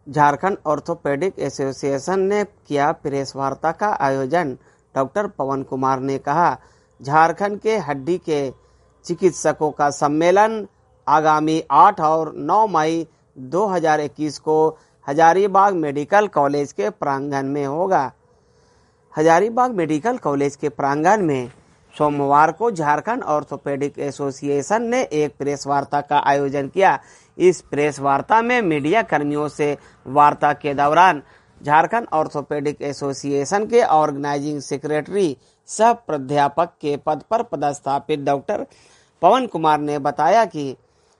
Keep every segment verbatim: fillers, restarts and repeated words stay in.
Jharkhand orthopaedic association ने किया press वार्ता का आयोजन। डॉक्टर पवन कुमार ने कहा, झारखंड के हड्डी के चिकित्सकों का सम्मेलन आगामी आठ और नौ मई दो हज़ार इक्कीस को हजारीबाग मेडिकल कॉलेज के प्रांगण में होगा। हजारीबाग मेडिकल कॉलेज के प्रांगण में सोमवार को झारखंड ऑर्थोपेडिक एसोसिएशन ने एक प्रेस वार्ता का आयोजन किया। इस प्रेस वार्ता में मीडिया कर्मियों से वार्ता के दौरान झारखंड ऑर्थोपेडिक एसोसिएशन के ऑर्गेनाइजिंग सेक्रेटरी सह प्राध्यापक के पद पर पदस्थापित डॉक्टर पवन कुमार ने बताया कि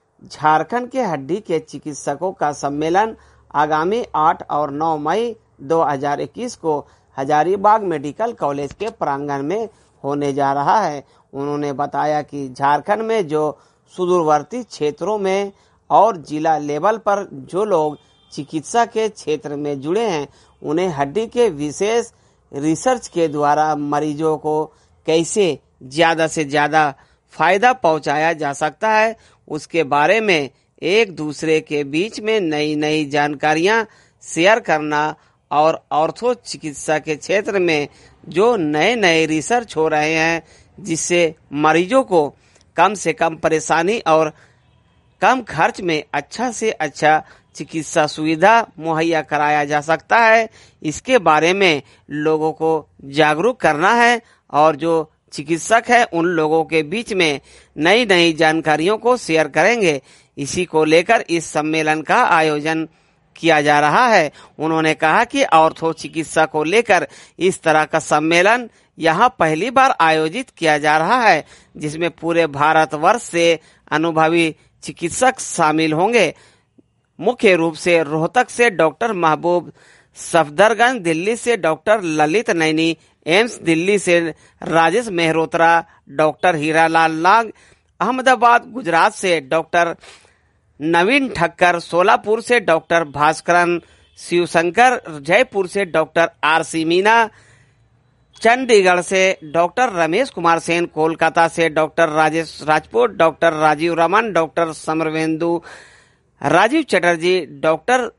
झारखंड के हड्डी के चिकित्सकों का सम्मेलन आगामी आठ और नौ मई दो हज़ार इक्कीस को हजारीबाग मेडिकल कॉलेज के प्रांगण में होने जा रहा है। उन्होंने बताया कि झारखंड में जो सुदूरवर्ती क्षेत्रों में और जिला लेवल पर जो लोग चिकित्सा के क्षेत्र में जुड़े हैं, उन्हें हड्डी के विशेष रिसर्च के द्वारा मरीजों को कैसे ज्यादा से ज्यादा फायदा पहुंचाया जा सकता है, उसके बारे में एक दूसरे के बीच में नई नई जानकारियां शेयर करना और ऑर्थो चिकित्सा के क्षेत्र में जो नए नए रिसर्च हो रहे हैं, जिससे मरीजों को कम से कम परेशानी और कम खर्च में अच्छा से अच्छा चिकित्सा सुविधा मुहैया कराया जा सकता है, इसके बारे में लोगों को जागरूक करना है और जो चिकित्सक है उन लोगों के बीच में नई नई जानकारियों को शेयर करेंगे। इसी को लेकर इस सम्मेलन का आयोजन किया जा रहा है। उन्होंने कहा कि ऑर्थो चिकित्सा को लेकर इस तरह का सम्मेलन यहाँ पहली बार आयोजित किया जा रहा है, जिसमें पूरे भारतवर्ष से अनुभवी चिकित्सक शामिल होंगे। मुख्य रूप से रोहतक से डॉक्टर महबूब सफदरगंज, दिल्ली से डॉक्टर ललित नैनी, एम्स दिल्ली से राजेश मेहरोत्रा, डॉक्टर हीरालाल नाग, अहमदाबाद गुजरात से डॉक्टर नवीन ठक्कर, सोलापुर से डॉक्टर भास्करन शिवशंकर, जयपुर से doctor R C Meena, Chandigarh से डॉक्टर रमेश कुमार सेन, कोलकाता से doctor Rajesh Rajput, doctor Rajiv Raman, doctor Samarvendu, Rajiv Chatterjee, doctor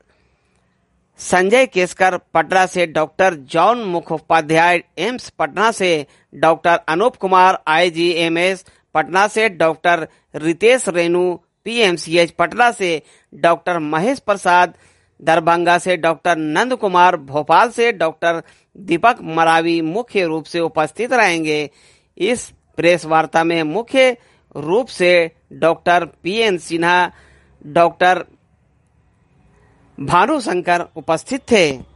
Sanjay Keskar, Patna से doctor John Mukhopadhyay, AIIMS Patna से डॉक्टर अनूप कुमार, आईजीएमएस पटना से डॉक्टर रितेश रेणु, पीएमसीएच पटना से डॉक्टर महेश प्रसाद, दरभंगा से डॉक्टर नंद कुमार, भोपाल से डॉक्टर दीपक मरावी मुख्य रूप से उपस्थित रहेंगे। इस प्रेस वार्ता में मुख्य रूप से doctor P N Sinha, doctor Bhanu Shankar उपस्थित थे।